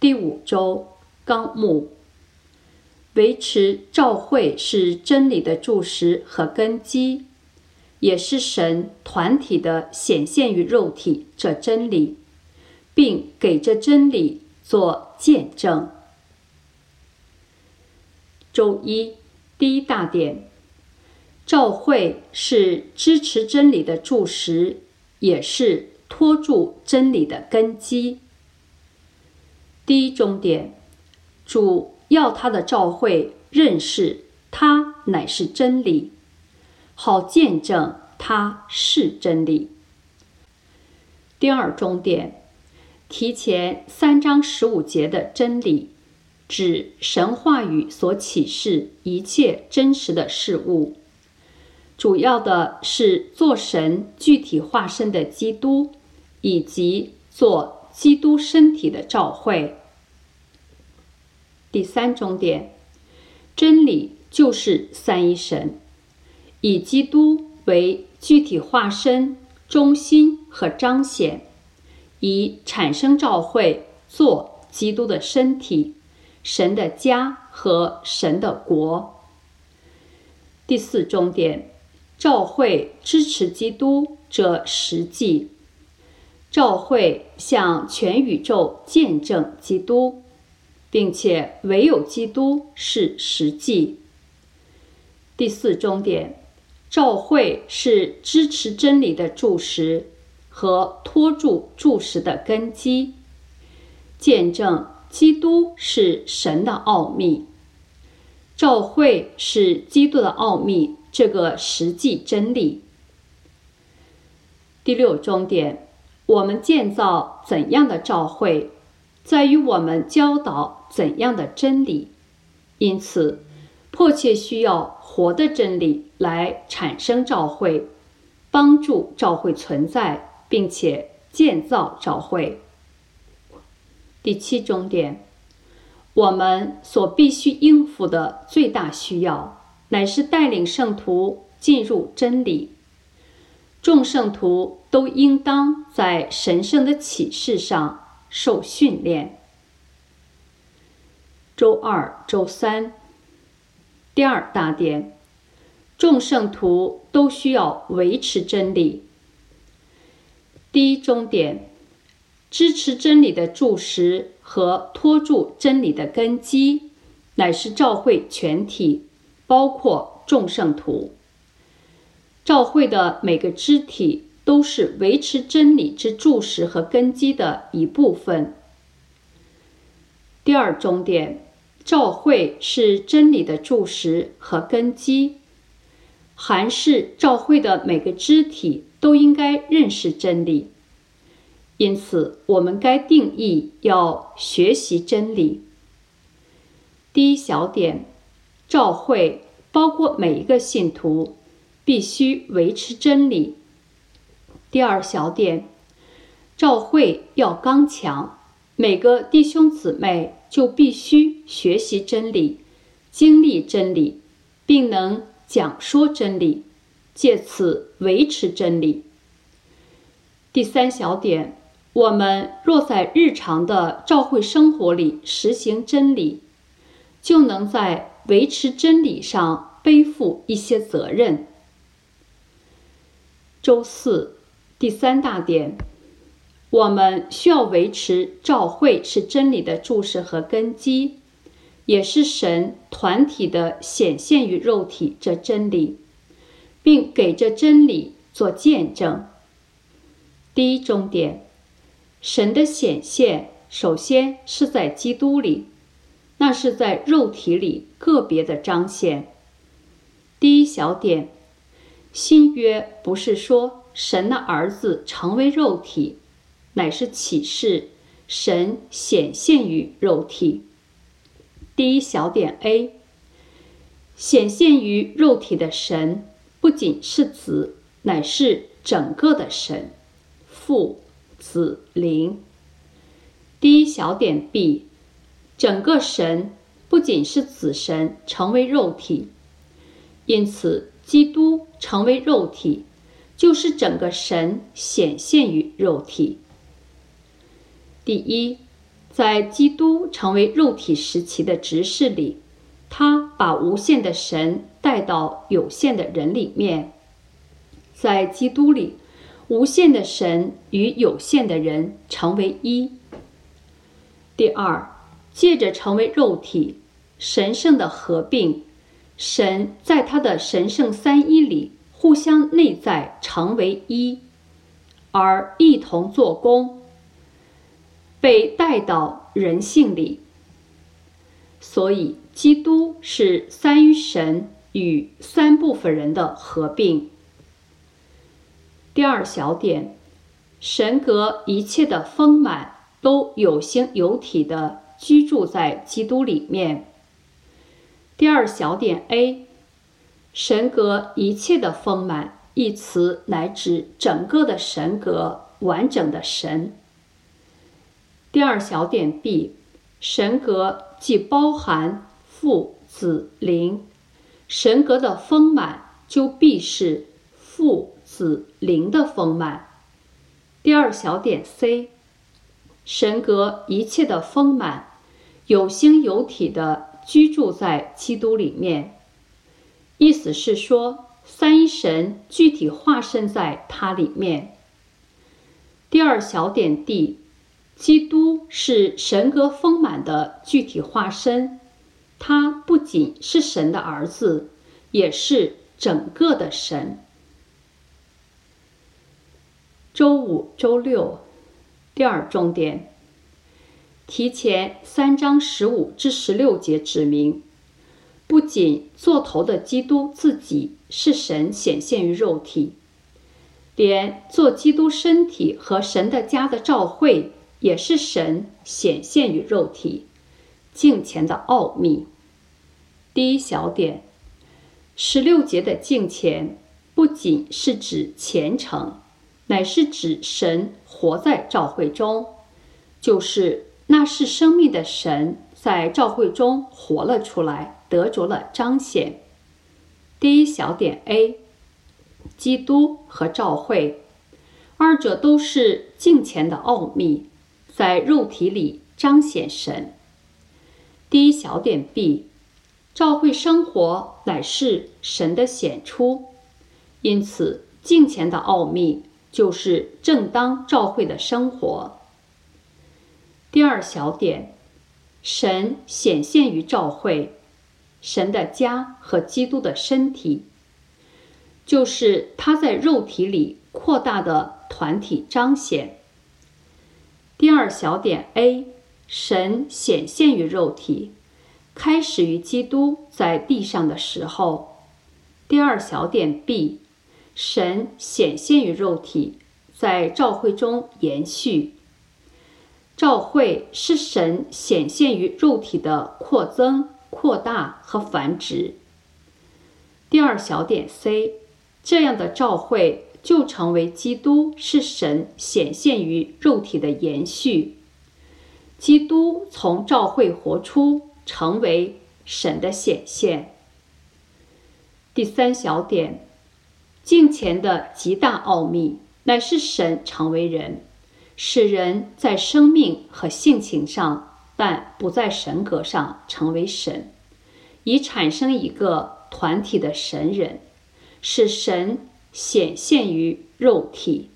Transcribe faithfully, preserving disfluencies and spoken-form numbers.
第五周纲目，维持教会是真理的柱石和根基，也是神团体的显现于肉体这真理，并给这真理做见证。周一第一大点，教会是支持真理的柱石，也是托住真理的根基。第一中点，主要他的教会认识他乃是真理，好见证他是真理。第二中点，提前三章十五节的真理，指神话语所启示一切真实的事物，主要的是做神具体化身的基督，以及做基督身体的教会。第三中点，真理就是三一神，以基督为具体化身、中心和彰显，以产生教会做基督的身体、神的家和神的国。第四中点，教会支持基督这实际，教会向全宇宙见证基督，并且唯有基督是实际。第四中点，教会是支持真理的柱石和托住柱石的根基，见证基督是神的奥秘，教会是基督的奥秘这个实际真理。第六中点，我们建造怎样的教会，在于我们教导怎样的真理，因此迫切需要活的真理来产生教会，帮助教会存在，并且建造教会。第七中点，我们所必须应付的最大需要，乃是带领圣徒进入真理。众圣徒都应当在神圣的启示上受训练。周二、周三，第二大点，众圣徒都需要维持真理。第一中点，支持真理的柱石和托住真理的根基，乃是教会全体，包括众圣徒。教会的每个肢体都是维持真理之柱石和根基的一部分。第二中点，教会是真理的柱石和根基，含是教会的每个肢体都应该认识真理，因此我们该定义要学习真理。第一小点，教会包括每一个信徒必须维持真理。第二小点，教会要刚强，每个弟兄姊妹就必须学习真理，经历真理，并能讲说真理，借此维持真理。第三小点，我们若在日常的教会生活里实行真理，就能在维持真理上背负一些责任。周四，第三大点，我们需要维持教会是真理的柱石和根基，也是神团体的显现于肉体这真理，并给这真理做见证。第一中点，神的显现首先是在基督里，那是在肉体里个别的彰显。第一小点，新约不是说神的儿子成为肉体，乃是启示神显现于肉体。第一小点 A， 显现于肉体的神不仅是子，乃是整个的神，父、子、灵。第一小点 B， 整个神不仅是子神成为肉体，因此基督成为肉体，就是整个神显现于肉体。第一， 在基督成为肉体时期的执事里，他把无限的神带到有限的人里面。在基督里，无限的神与有限的人成为一。第二，借着成为肉体，神圣的合并，神在他的神圣三一里互相内在成为一，而一同做工，被带到人性里。所以基督是三一神与三部分人的合并。第二小点，神格一切的丰满都有形有体的居住在基督里面。第二小点 A， 神格一切的丰满一词乃指整个的神格，完整的神。第二小点 B， 神格既包含父子灵，神格的丰满就必是父子灵的丰满。第二小点 C， 神格一切的丰满有形有体的居住在基督里面，意思是说三一神具体化身在他里面。第二小点 D， 基督是神格丰满的具体化身，他不仅是神的儿子，也是整个的神。周五、周六，第二重点，提前三章十五至十六节指明，不仅做头的基督自己是神显现于肉体，连做基督身体和神的家的召会也是神显现于肉体，敬虔的奥秘。第一小点，十六节的敬虔不仅是指虔诚，乃是指神活在召会中，就是那是生命的神在召会中活了出来，得着了彰显。第一小点 A， 基督和召会，二者都是敬虔的奥秘，在肉体里彰显神。第一小点 B， 召会生活乃是神的显出，因此敬虔的奥秘就是正当召会的生活。第二小点，神显现于召会，神的家和基督的身体，就是他在肉体里扩大的团体彰显。第二小点 A， 神显现于肉体，开始于基督在地上的时候。第二小点 B， 神显现于肉体，在召会中延续。召会是神显现于肉体的扩增、扩大和繁殖。第二小点 C， 这样的召会就成为基督是神显现于肉体的延续。基督从召会活出，成为神的显现。第三小点，敬虔的极大奥秘乃是神成为人，使人在生命和性情上，但不在神格上成为神，以产生一个团体的神人，使神显现于肉体。